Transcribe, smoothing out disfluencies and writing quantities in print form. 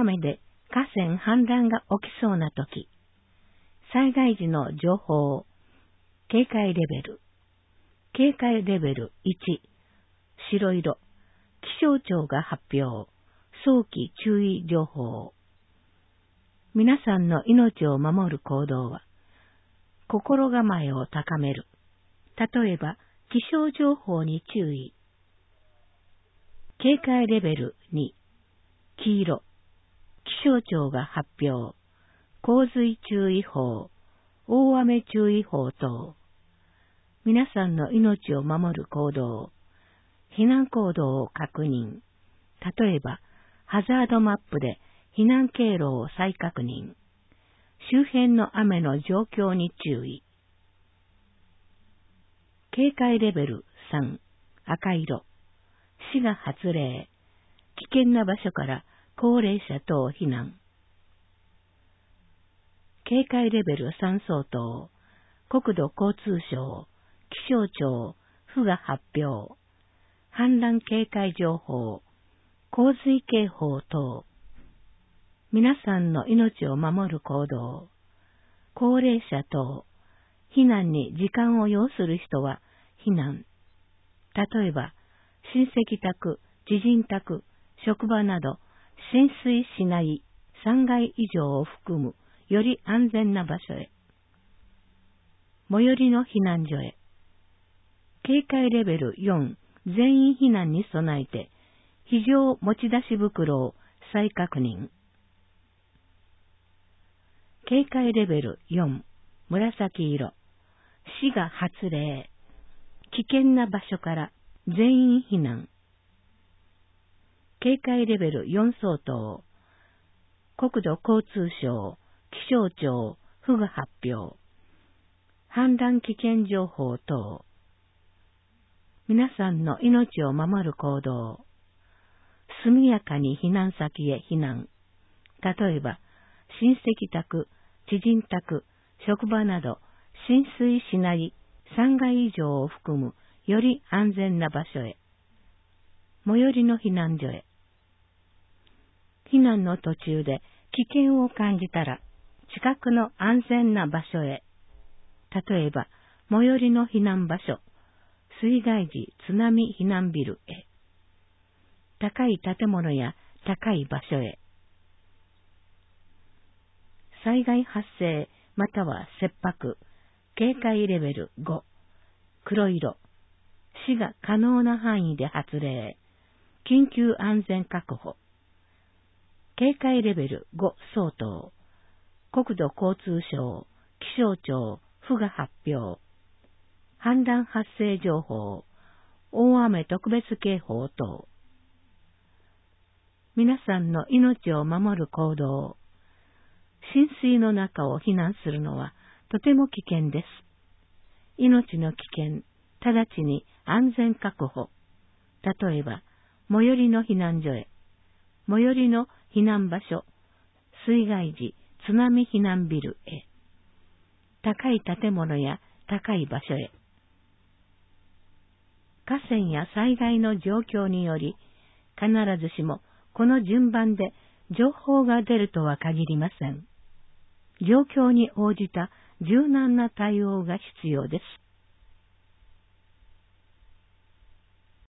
雨で河川氾濫が起きそうなとき、災害時の情報、警戒レベル。警戒レベル1、白色。気象庁が発表、早期注意情報。皆さんの命を守る行動は、心構えを高める。例えば、気象情報に注意。警戒レベル2、黄色。気象庁が発表、洪水注意報、大雨注意報等。皆さんの命を守る行動、避難行動を確認。例えば、ハザードマップで避難経路を再確認。周辺の雨の状況に注意。警戒レベル3、赤色。市が発令。危険な場所から高齢者等避難。警戒レベル3相当、国土交通省、気象庁、府が発表。氾濫警戒情報、洪水警報等。皆さんの命を守る行動、高齢者等、避難に時間を要する人は避難。例えば、親戚宅、知人宅、職場など、浸水しない3階以上を含むより安全な場所へ。最寄りの避難所へ。警戒レベル4、全員避難に備えて、非常持ち出し袋を再確認。警戒レベル4、紫色。市が発令。危険な場所から全員避難。警戒レベル4相当。国土交通省、気象庁、府が発表。氾濫危険情報等。皆さんの命を守る行動。速やかに避難先へ避難。例えば、親戚宅、知人宅、職場など、浸水しない3階以上を含むより安全な場所へ。最寄りの避難所へ。避難の途中で危険を感じたら、近くの安全な場所へ。例えば、最寄りの避難場所、水害時津波避難ビルへ。高い建物や高い場所へ。災害発生または切迫、警戒レベル5、黒色。市が可能な範囲で発令。緊急安全確保。警戒レベル5相当。国土交通省、気象庁、府が発表。氾濫発生情報、大雨特別警報等。皆さんの命を守る行動。浸水の中を避難するのはとても危険です。命の危険、直ちに安全確保。例えば、最寄りの避難所へ。最寄りの避難場所、水害時津波避難ビルへ。高い建物や高い場所へ。河川や災害の状況により、必ずしもこの順番で情報が出るとは限りません。状況に応じた柔軟な対応が必要です。